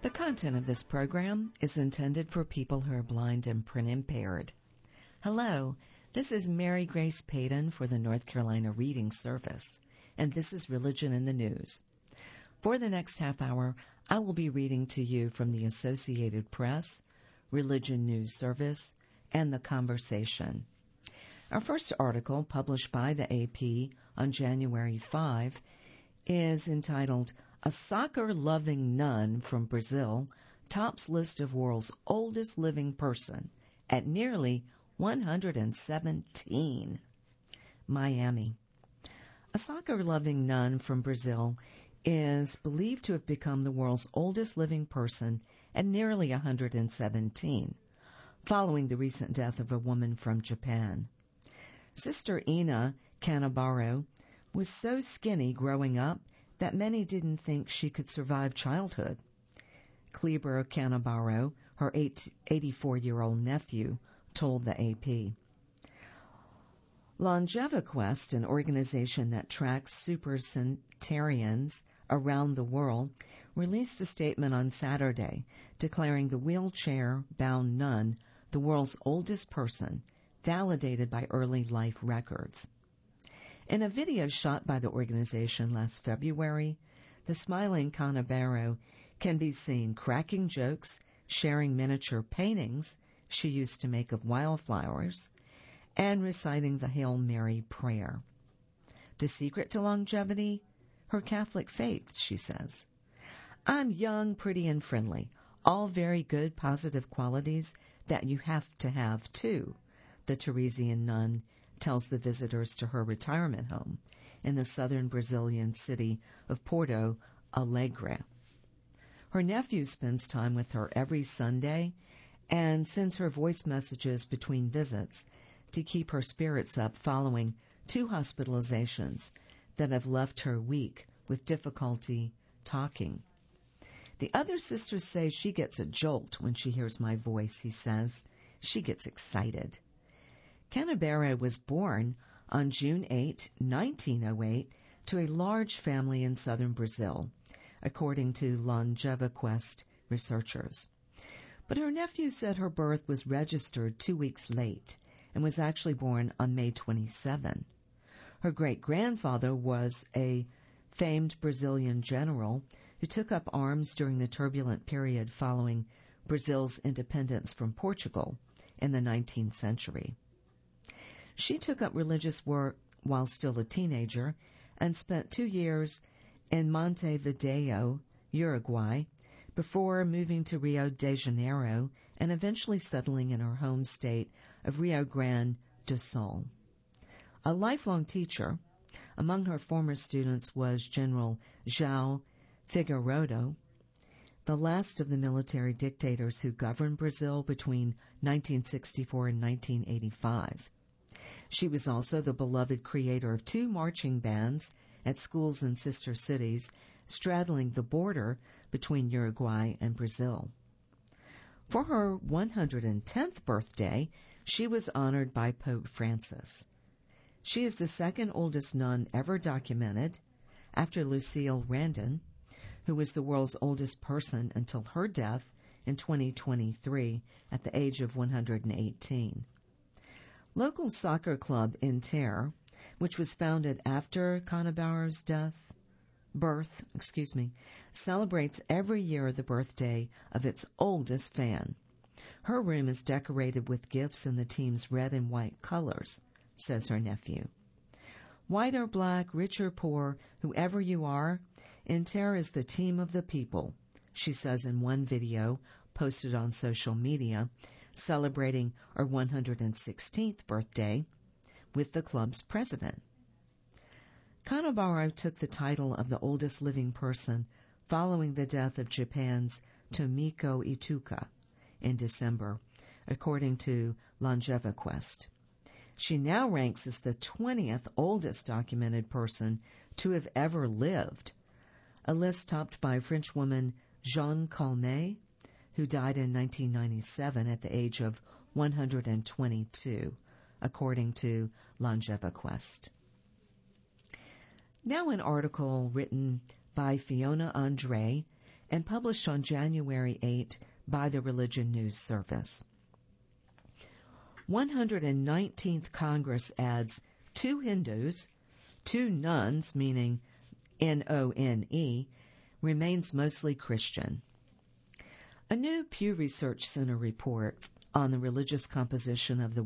The content of this program is intended for people who are blind and print impaired. Hello, this is Mary Grace Payton for the North Carolina Reading Service, and this is Religion in the News. For the next half hour, I will be reading to you from the Associated Press, Religion News Service, and The Conversation. Our first article, published by the AP on January 5, is entitled, "A Soccer-Loving Nun from Brazil Tops List of World's Oldest Living Person at Nearly 117. Miami. A soccer-loving nun from Brazil is believed to have become the world's oldest living person at nearly 117, following the recent death of a woman from Japan. Sister Ina Canabaro was so skinny growing up that many didn't think she could survive childhood. Kleber Canabaro, her 84-year-old nephew, told the AP. LongeviQuest, an organization that tracks supercentenarians around the world, released a statement on Saturday declaring the wheelchair-bound nun the world's oldest person, validated by early life records. In a video shot by the organization last February, the smiling Canabaro can be seen cracking jokes, sharing miniature paintings she used to make of wildflowers, and reciting the Hail Mary prayer. The secret to longevity? Her Catholic faith, she says. "I'm young, pretty, and friendly. All very good, positive qualities that you have to have, too," the Teresian nun tells the visitors to her retirement home in the southern Brazilian city of Porto Alegre. Her nephew spends time with her every Sunday and sends her voice messages between visits to keep her spirits up following 2 hospitalizations that have left her weak with difficulty talking. "The other sisters say she gets a jolt when she hears my voice," he says. "She gets excited." Canabaro was born on June 8, 1908, to a large family in southern Brazil, according to LongeviQuest researchers. But her nephew said her birth was registered 2 weeks late and was actually born on May 27. Her great-grandfather was a famed Brazilian general who took up arms during the turbulent period following Brazil's independence from Portugal in the 19th century. She took up religious work while still a teenager and spent 2 years in Montevideo, Uruguay, before moving to Rio de Janeiro and eventually settling in her home state of Rio Grande do Sul. A lifelong teacher, among her former students was General João Figueiredo, the last of the military dictators who governed Brazil between 1964 and 1985. She was also the beloved creator of 2 marching bands at schools in sister cities straddling the border between Uruguay and Brazil. For her 110th birthday, she was honored by Pope Francis. She is the second oldest nun ever documented, after Lucille Randon, who was the world's oldest person until her death in 2023 at the age of 118. Local soccer club Inter, which was founded after Canabaro's birth, celebrates every year the birthday of its oldest fan. Her room is decorated with gifts in the team's red and white colors, says her nephew. "White or black, rich or poor, whoever you are, Inter is the team of the people," she says in one video posted on social media, celebrating her 116th birthday with the club's president. Canabaro took the title of the oldest living person following the death of Japan's Tomiko Ituka in December, according to LongeviQuest. She now ranks as the 20th oldest documented person to have ever lived, a list topped by French woman Jeanne Calment, who died in 1997 at the age of 122, according to LongeviQuest. Now an article written by Fiona Andre and published on January 8 by the Religion News Service. 119th Congress adds 2 Hindus, 2 nuns, meaning N-O-N-E, remains mostly Christian. A new Pew Research Center report on the religious composition of the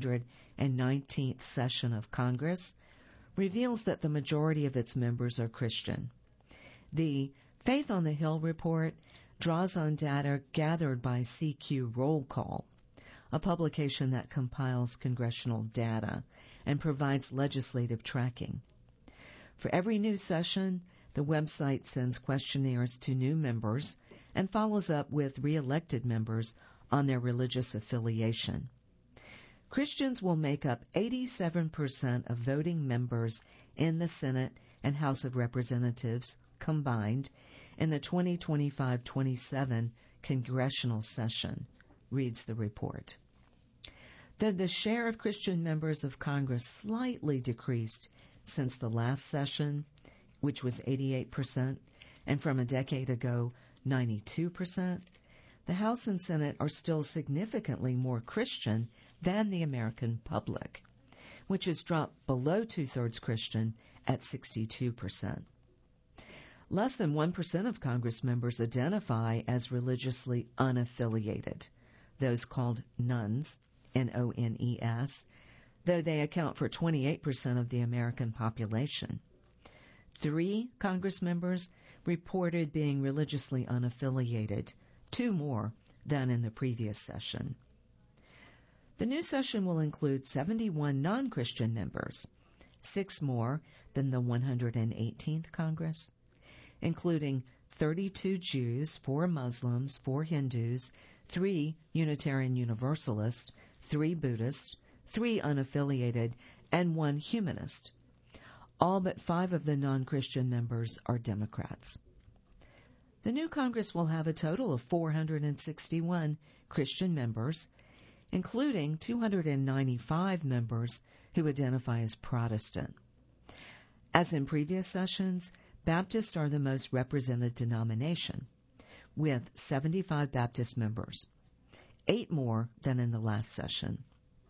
119th session of Congress reveals that the majority of its members are Christian. The Faith on the Hill report draws on data gathered by CQ Roll Call, a publication that compiles congressional data and provides legislative tracking. For every new session, the website sends questionnaires to new members and follows up with re-elected members on their religious affiliation. Christians will make up 87% of voting members in the Senate and House of Representatives combined in the 2025-27 congressional session, reads the report. Though the share of Christian members of Congress slightly decreased since the last session, which was 88%, and from a decade ago, 92%, the House and Senate are still significantly more Christian than the American public, which has dropped below 2/3 Christian at 62%. Less than 1% of Congress members identify as religiously unaffiliated, those called nuns, N-O-N-E-S, though they account for 28% of the American population. 3 Congress members reported being religiously unaffiliated, 2 more than in the previous session. The new session will include 71 non-Christian members, 6 more than the 118th Congress, including 32 Jews, 4 Muslims, 4 Hindus, 3 Unitarian Universalists, 3 Buddhists, 3 unaffiliated, and 1 humanist. All but 5 of the non-Christian members are Democrats. The new Congress will have a total of 461 Christian members, including 295 members who identify as Protestant. As in previous sessions, Baptists are the most represented denomination, with 75 Baptist members, 8 more than in the last session.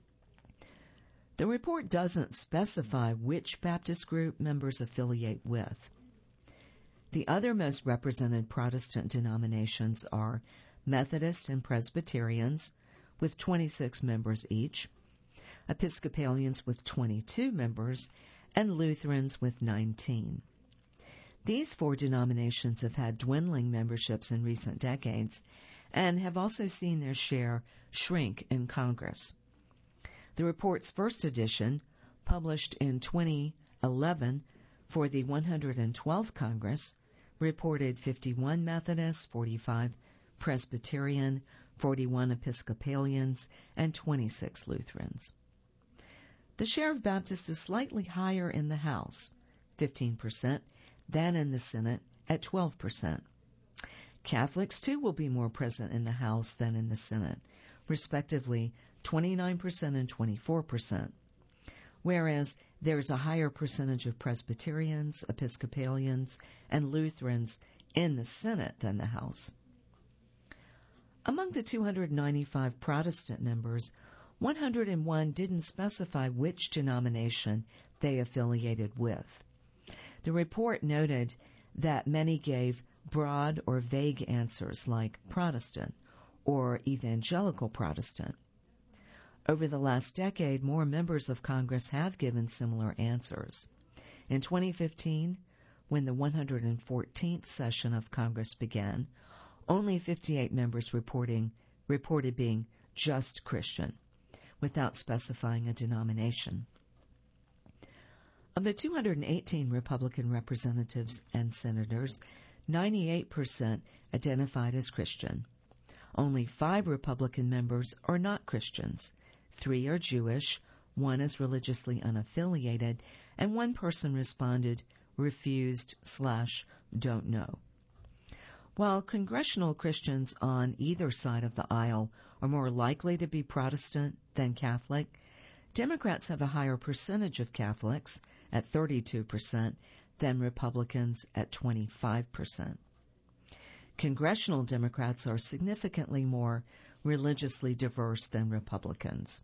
The report doesn't specify which Baptist group members affiliate with. The other most represented Protestant denominations are Methodists and Presbyterians, with 26 members each, Episcopalians with 22 members, and Lutherans with 19. These 4 denominations have had dwindling memberships in recent decades and have also seen their share shrink in Congress. The report's first edition, published in 2011 for the 112th Congress, reported 51 Methodists, 45 Presbyterian, 41 Episcopalians, and 26 Lutherans. The share of Baptists is slightly higher in the House, 15%, than in the Senate at 12%. Catholics, too, will be more present in the House than in the Senate, respectively 29% and 24%, whereas there is a higher percentage of Presbyterians, Episcopalians, and Lutherans in the Senate than the House. Among the 295 Protestant members, 101 didn't specify which denomination they affiliated with. The report noted that many gave broad or vague answers like Protestant or Evangelical Protestant. Over the last decade, more members of Congress have given similar answers. In 2015, when the 114th session of Congress began, only 58 members reported being just Christian, without specifying a denomination. Of the 218 Republican representatives and senators, 98% identified as Christian. Only 5 Republican members are not Christians. 3 are Jewish, 1 is religiously unaffiliated, and 1 person responded, refused/don't know. While congressional Christians on either side of the aisle are more likely to be Protestant than Catholic, Democrats have a higher percentage of Catholics, at 32%, than Republicans at 25%. Congressional Democrats are significantly more religiously diverse than Republicans.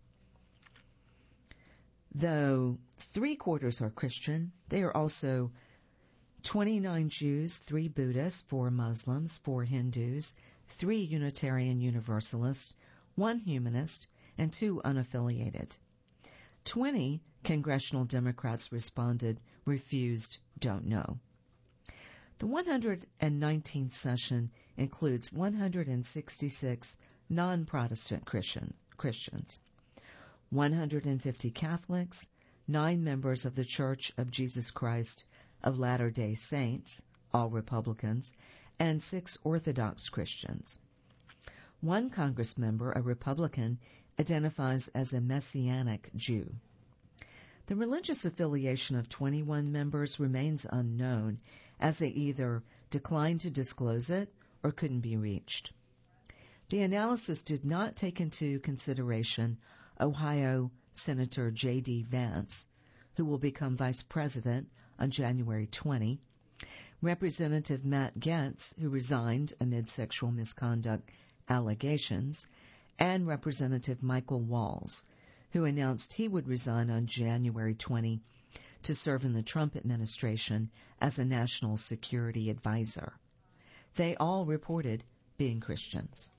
Though 3/4 are Christian, they are also 29 Jews, 3 Buddhists, 4 Muslims, 4 Hindus, 3 Unitarian Universalists, 1 Humanist, and 2 unaffiliated. 20 congressional Democrats responded, refused, don't know. The 119th session includes 166 non-Protestant Christians, 150 Catholics, 9 members of the Church of Jesus Christ of Latter-day Saints, all Republicans, and 6 Orthodox Christians. 1 Congress member, a Republican, identifies as a Messianic Jew. The religious affiliation of 21 members remains unknown, as they either declined to disclose it or couldn't be reached. The analysis did not take into consideration Ohio Senator J.D. Vance, who will become vice president on January 20, Representative Matt Gaetz, who resigned amid sexual misconduct allegations, and Representative Michael Walz, who announced he would resign on January 20 to serve in the Trump administration as a national security advisor. They all reported being Christians.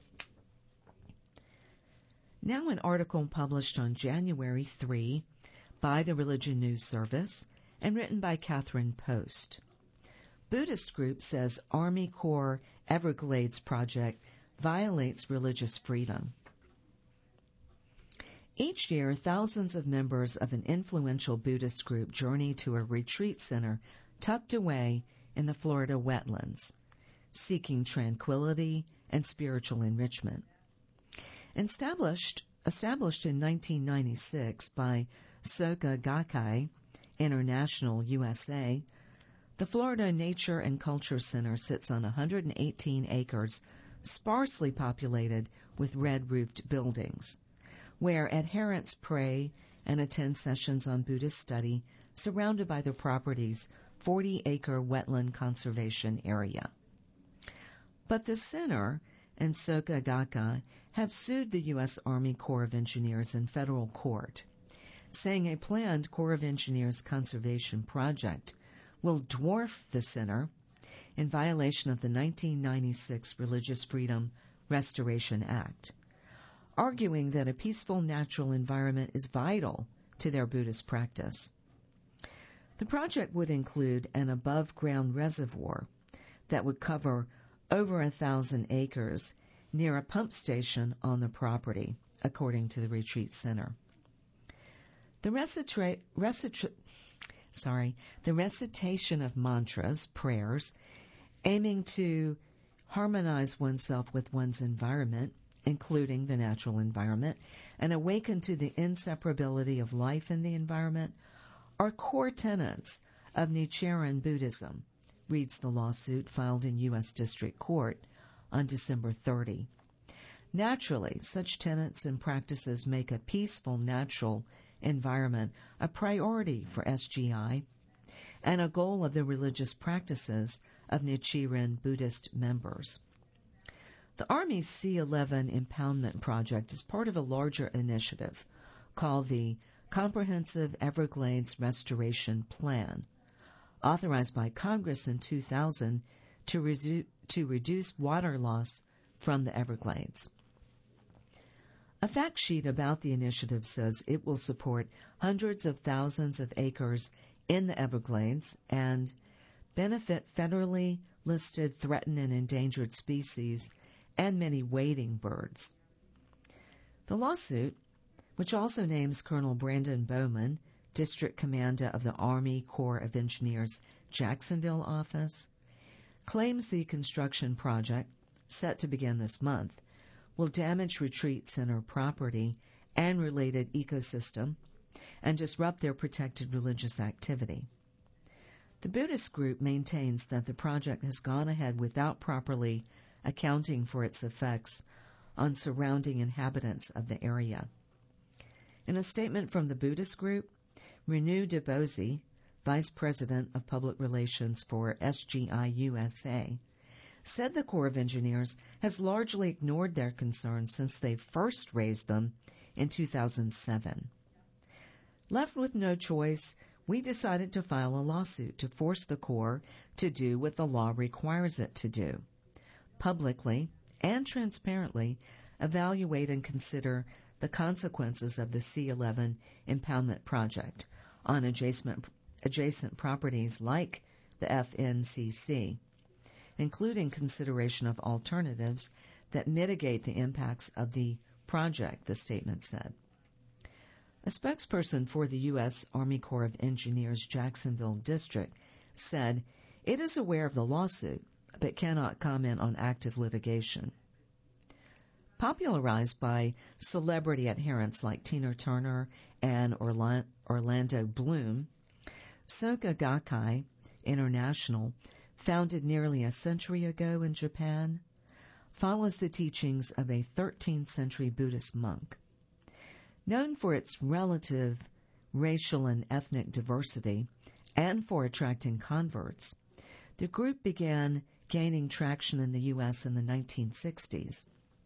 Now an article published on January 3 by the Religion News Service and written by Catherine Post. Buddhist group says Army Corps Everglades project violates religious freedom. Each year, thousands of members of an influential Buddhist group journey to a retreat center tucked away in the Florida wetlands, seeking tranquility and spiritual enrichment. Established in 1996 by Soka Gakkai International USA, the Florida Nature and Culture Center sits on 118 acres sparsely populated with red-roofed buildings, where adherents pray and attend sessions on Buddhist study surrounded by the property's 40-acre wetland conservation area. But the center and Soka Gakkai have sued the U.S. Army Corps of Engineers in federal court, saying a planned Corps of Engineers conservation project will dwarf the center in violation of the 1996 Religious Freedom Restoration Act, arguing that a peaceful natural environment is vital to their Buddhist practice. The project would include an above-ground reservoir that would cover over 1,000 acres near a pump station on the property, according to the retreat center. The recitation of mantras, prayers, aiming to harmonize oneself with one's environment, including the natural environment, and awaken to the inseparability of life in the environment, are core tenets of Nichiren Buddhism, reads the lawsuit filed in U.S. District Court on December 30. Naturally, such tenets and practices make a peaceful, natural environment a priority for SGI and a goal of the religious practices of Nichiren Buddhist members. The Army's C-11 impoundment project is part of a larger initiative called the Comprehensive Everglades Restoration Plan, authorized by Congress in 2000 to reduce water loss from the Everglades. A fact sheet about the initiative says it will support hundreds of thousands of acres in the Everglades and benefit federally listed threatened and endangered species and many wading birds. The lawsuit, which also names Colonel Brandon Bowman, District Commander of the Army Corps of Engineers Jacksonville office, claims the construction project, set to begin this month, will damage retreat center property and related ecosystem and disrupt their protected religious activity. The Buddhist group maintains that the project has gone ahead without properly accounting for its effects on surrounding inhabitants of the area. In a statement from the Buddhist group, Renu Debozi, Vice President of Public Relations for SGI USA, said the Corps of Engineers has largely ignored their concerns since they first raised them in 2007. Left with no choice, we decided to file a lawsuit to force the Corps to do what the law requires it to do: publicly and transparently evaluate and consider the consequences of the C-11 impoundment project on adjacent properties like the FNCC, including consideration of alternatives that mitigate the impacts of the project, the statement said. A spokesperson for the U.S. Army Corps of Engineers Jacksonville District said it is aware of the lawsuit but cannot comment on active litigation. Popularized by celebrity adherents like Tina Turner and Orlando Bloom, Soka Gakkai International, founded nearly a century ago in Japan, follows the teachings of a 13th century Buddhist monk. Known for its relative racial and ethnic diversity and for attracting converts, the group began gaining traction in the U.S. in the 1960s,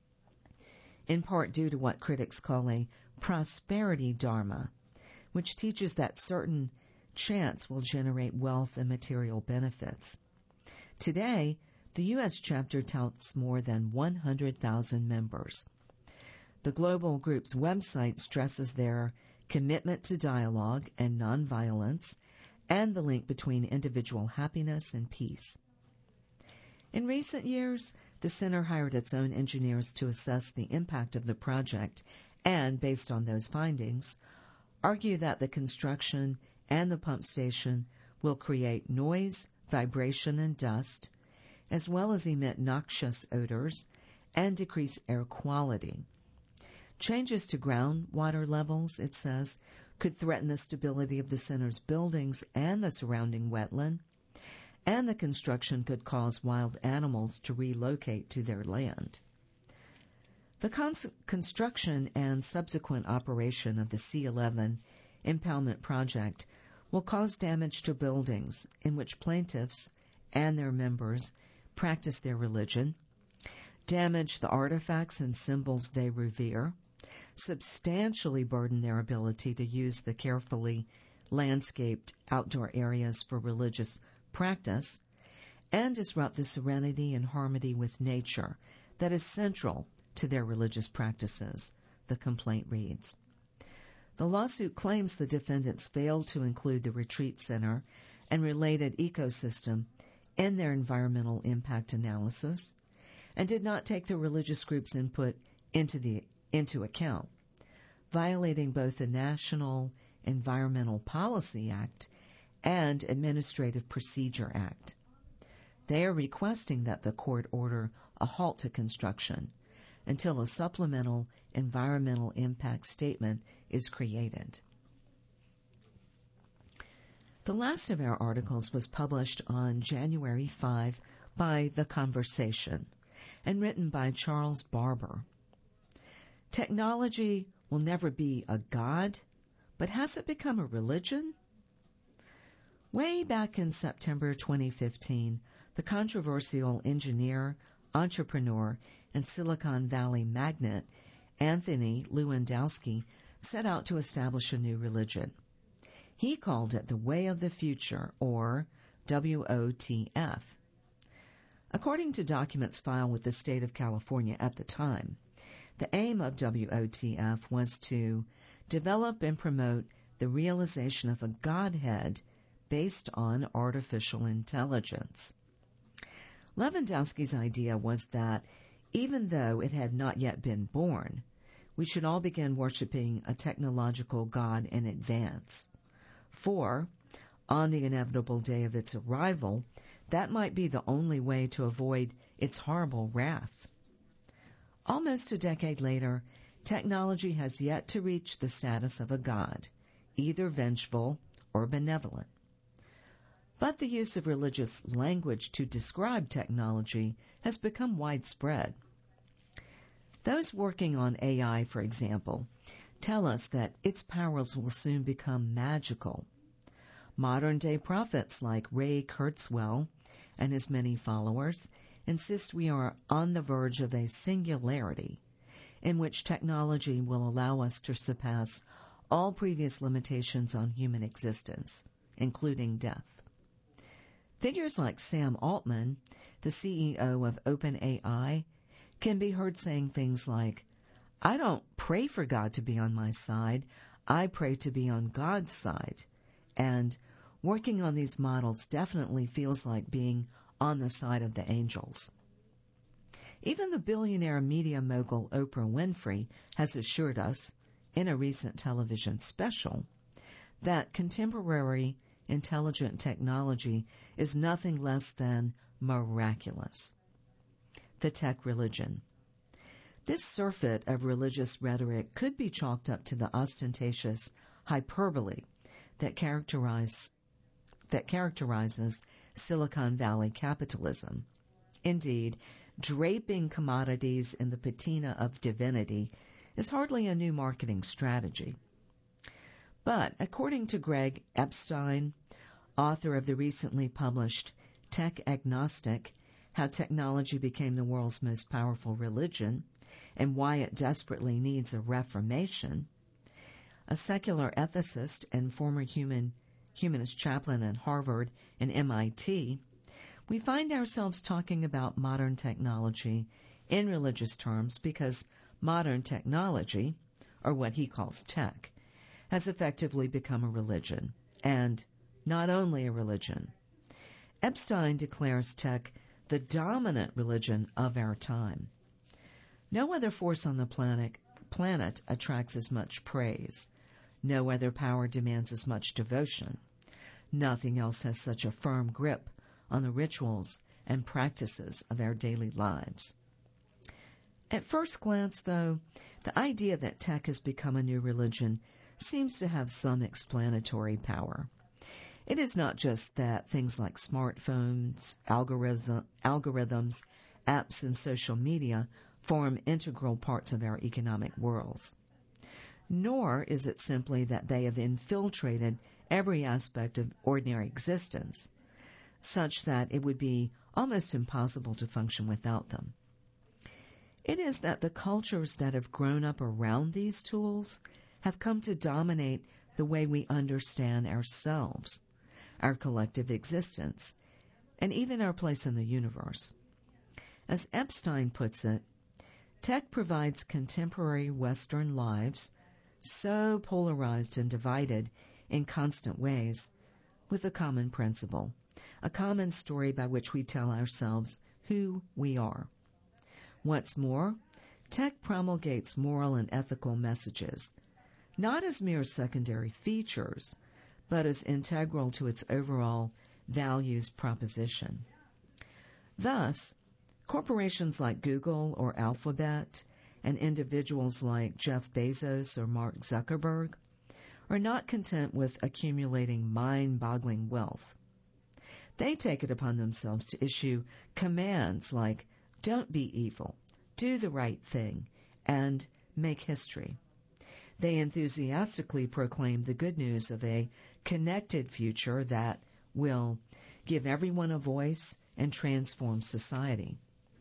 in part due to what critics call a prosperity dharma, which teaches that certain chants will generate wealth and material benefits. Today, the U.S. chapter touts more than 100,000 members. The global group's website stresses their commitment to dialogue and nonviolence and the link between individual happiness and peace. In recent years, the center hired its own engineers to assess the impact of the project and, based on those findings, argue that the construction and the pump station will create noise, vibration, and dust, as well as emit noxious odors and decrease air quality. Changes to groundwater levels, it says, could threaten the stability of the center's buildings and the surrounding wetland, and the construction could cause wild animals to relocate to their land. The construction and subsequent operation of the C-11 impoundment project will cause damage to buildings in which plaintiffs and their members practice their religion, damage the artifacts and symbols they revere, substantially burden their ability to use the carefully landscaped outdoor areas for religious practice, and disrupt the serenity and harmony with nature that is central to their religious practices, the complaint reads. The lawsuit claims the defendants failed to include the retreat center and related ecosystem in their environmental impact analysis and did not take the religious group's input into account, violating both the National Environmental Policy Act and Administrative Procedure Act. They are requesting that the court order a halt to construction until a supplemental environmental impact statement is created. The last of our articles was published on January 5 by The Conversation and written by Charles Barber. Technology will never be a god, but has it become a religion? Way back in September 2015, the controversial engineer, entrepreneur, and Silicon Valley magnate Anthony Lewandowski set out to establish a new religion. He called it the Way of the Future, or WOTF. According to documents filed with the state of California at the time, the aim of WOTF was to develop and promote the realization of a Godhead based on artificial intelligence. Lewandowski's idea was that even though it had not yet been born, we should all begin worshiping a technological God in advance. For, on the inevitable day of its arrival, that might be the only way to avoid its horrible wrath. Almost a decade later, technology has yet to reach the status of a god, either vengeful or benevolent. But the use of religious language to describe technology has become widespread. Those working on AI, for example, tell us that its powers will soon become magical. Modern-day prophets like Ray Kurzweil and his many followers insist we are on the verge of a singularity in which technology will allow us to surpass all previous limitations on human existence, including death. Figures like Sam Altman, the CEO of OpenAI, can be heard saying things like, "I don't pray for God to be on my side, I pray to be on God's side," and working on these models definitely feels like being on the side of the angels. Even the billionaire media mogul Oprah Winfrey has assured us, in a recent television special, that contemporary intelligent technology is nothing less than miraculous. The tech religion. This surfeit of religious rhetoric could be chalked up to the ostentatious hyperbole that characterizes Silicon Valley capitalism. Indeed, draping commodities in the patina of divinity is hardly a new marketing strategy. But according to Greg Epstein, author of the recently published Tech Agnostic, How Technology Became the World's Most Powerful Religion and Why It Desperately Needs a Reformation, a secular ethicist and former humanist chaplain at Harvard and MIT, we find ourselves talking about modern technology in religious terms because modern technology, or what he calls tech, has effectively become a religion, and not only a religion. Epstein declares tech the dominant religion of our time. No other force on the planet attracts as much praise. No other power demands as much devotion. Nothing else has such a firm grip on the rituals and practices of our daily lives. At first glance, though, the idea that tech has become a new religion seems to have some explanatory power. It is not just that things like smartphones, algorithms, apps, and social media form integral parts of our economic worlds. Nor is it simply that they have infiltrated every aspect of ordinary existence, such that it would be almost impossible to function without them. It is that the cultures that have grown up around these tools have come to dominate the way we understand ourselves, our collective existence, and even our place in the universe. As Epstein puts it, tech provides contemporary Western lives so polarized and divided in constant ways with a common principle, a common story by which we tell ourselves who we are. What's more, tech promulgates moral and ethical messages, not as mere secondary features, but as integral to its overall values proposition. Thus, corporations like Google or Alphabet and individuals like Jeff Bezos or Mark Zuckerberg are not content with accumulating mind-boggling wealth. They take it upon themselves to issue commands like, "Don't be evil, do the right thing," and "make history." They enthusiastically proclaim the good news of a connected future that will give everyone a voice and transform society.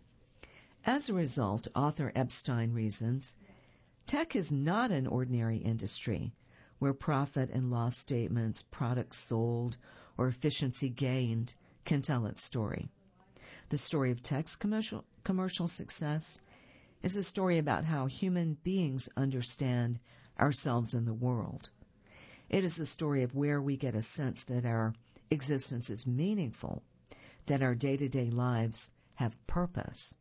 As a result, author Epstein reasons, tech is not an ordinary industry where profit and loss statements, products sold, or efficiency gained can tell its story. The story of tech's commercial success is a story about how human beings understand ourselves in the world. It is a story of where we get a sense that our existence is meaningful, that our day-to-day lives have purpose.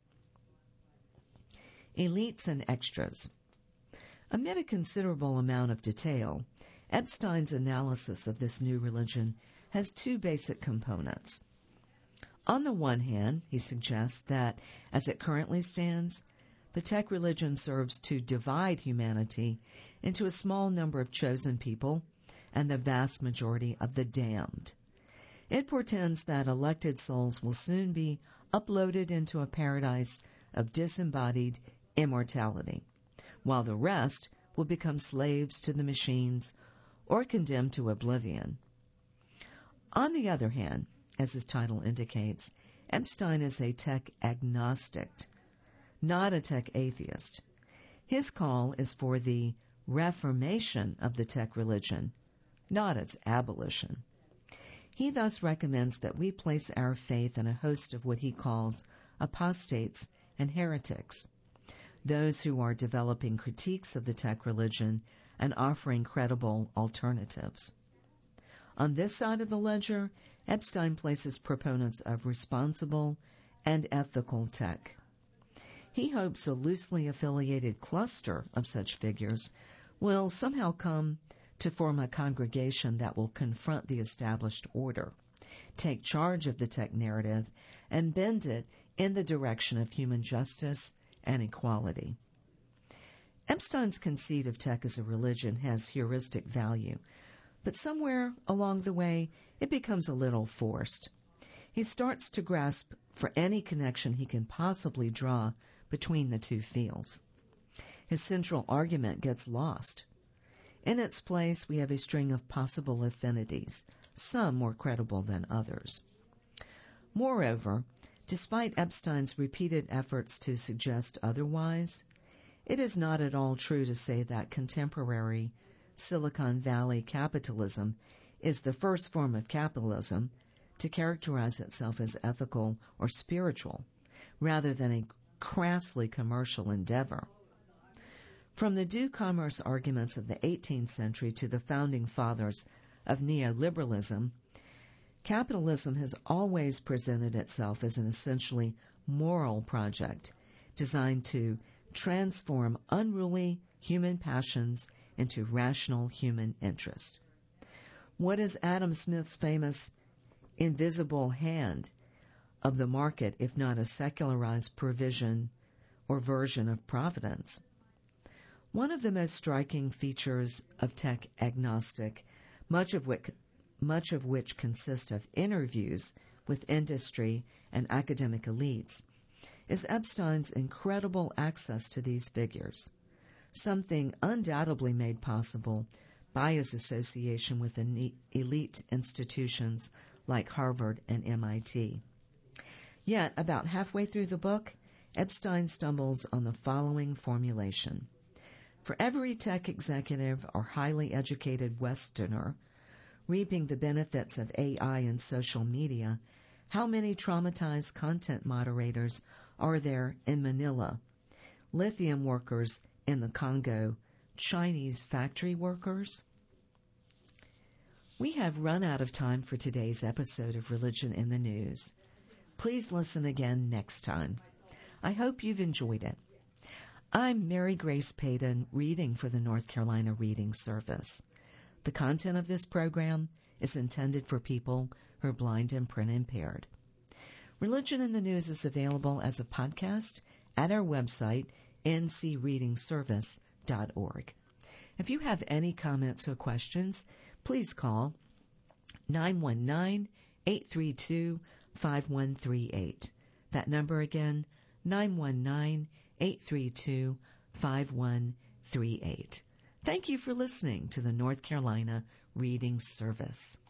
Elites and extras. Amid a considerable amount of detail, Epstein's analysis of this new religion has two basic components. On the one hand, he suggests that, as it currently stands, the tech religion serves to divide humanity into a small number of chosen people and the vast majority of the damned. It portends that elected souls will soon be uploaded into a paradise of disembodied immortality, while the rest will become slaves to the machines or condemned to oblivion. On the other hand, as his title indicates, Epstein is a tech agnostic, not a tech atheist. His call is for the reformation of the tech religion, not its abolition. He thus recommends that we place our faith in a host of what he calls apostates and heretics, those who are developing critiques of the tech religion and offering credible alternatives. On this side of the ledger, Epstein places proponents of responsible and ethical tech. He hopes a loosely affiliated cluster of such figures will somehow come to form a congregation that will confront the established order, take charge of the tech narrative, and bend it in the direction of human justice and equality. Epstein's conceit of tech as a religion has heuristic value, but somewhere along the way it becomes a little forced. He starts to grasp for any connection he can possibly draw between the two fields. His central argument gets lost. In its place, we have a string of possible affinities, some more credible than others. Moreover, despite Epstein's repeated efforts to suggest otherwise, it is not at all true to say that contemporary Silicon Valley capitalism is the first form of capitalism to characterize itself as ethical or spiritual, rather than a crassly commercial endeavor. From the due commerce arguments of the 18th century to the founding fathers of neoliberalism, capitalism has always presented itself as an essentially moral project designed to transform unruly human passions into rational human interest. What is Adam Smith's famous invisible hand of the market if not a secularized provision or version of providence? One of the most striking features of tech agnostic, much of which consists of interviews with industry and academic elites, is Epstein's incredible access to these figures, something undoubtedly made possible by his association with elite institutions like Harvard and MIT. Yet, about halfway through the book, Epstein stumbles on the following formulation. For every tech executive or highly educated Westerner reaping the benefits of AI and social media, how many traumatized content moderators are there in Manila, lithium workers in the Congo, Chinese factory workers? We have run out of time for today's episode of Religion in the News. Please listen again next time. I hope you've enjoyed it. I'm Mary Grace Payton, reading for the North Carolina Reading Service. The content of this program is intended for people who are blind and print impaired. Religion in the News is available as a podcast at our website, ncreadingservice.org. If you have any comments or questions, please call 919-832-5138. That number again, 919-832-5138. Thank you for listening to the North Carolina Reading Service.